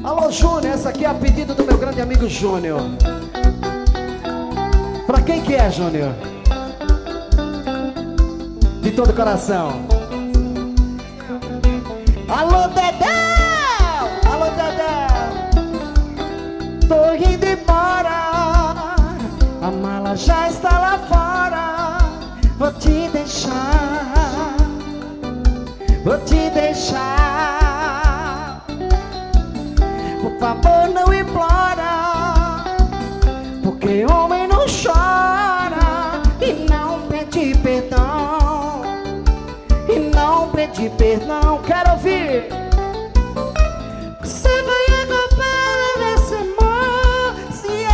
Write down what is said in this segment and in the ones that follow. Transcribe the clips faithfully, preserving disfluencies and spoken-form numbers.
Alô, Júnior, essa aqui é a pedido do meu grande amigo Júnior. Pra quem que é, Júnior? De todo o coração. Alô, Dedéu! Alô, Dedéu! Tô indo embora, a mala já está lá fora. Vou te deixar, vou te deixar. Por favor, não implora, porque homem não chora e não pede perdão, e não pede perdão. Quero ouvir. Você vai acabar desse amor se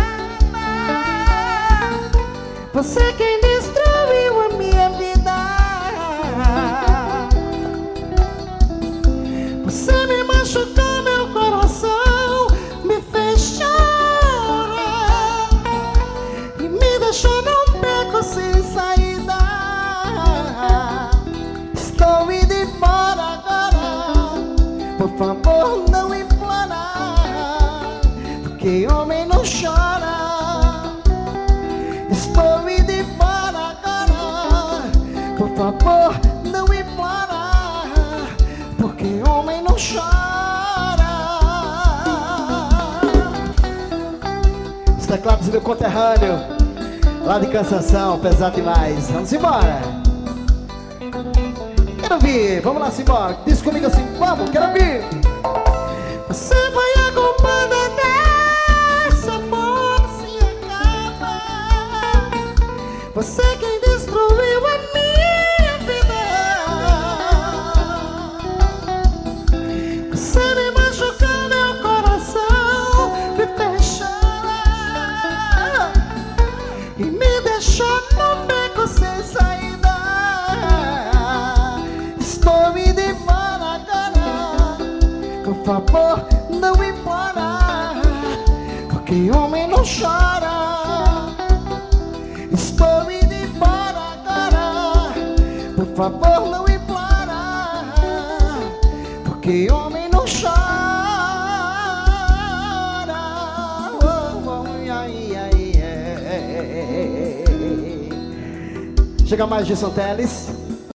acabar. Você quem destruiu a minha vida. Você me machucou meu coração, me fez chorar e me deixou num beco sem saída. Estou indo embora agora, por favor não implora, porque homem não chora. Estou indo embora agora, por favor não implora, porque homem não chora. Os teclados do meu conterrâneo, lá de Cansanção, pesado demais. Vamos embora. Quero ouvir, vamos lá, Simão. Diz comigo assim, vamos, quero ouvir. Você vai a culpada dessa amor se acaba. Você quem destruiu a minha vida. Você me machucou meu coração, me fez chorar e me deixou num beco sem saída. Estou indo embora agora, por favor não implora, porque homem não chora. Estou indo embora agora, por favor não implora, porque homem não chora. Oh, oh, ai, ai, ai. Chega mais, Gilson Teles.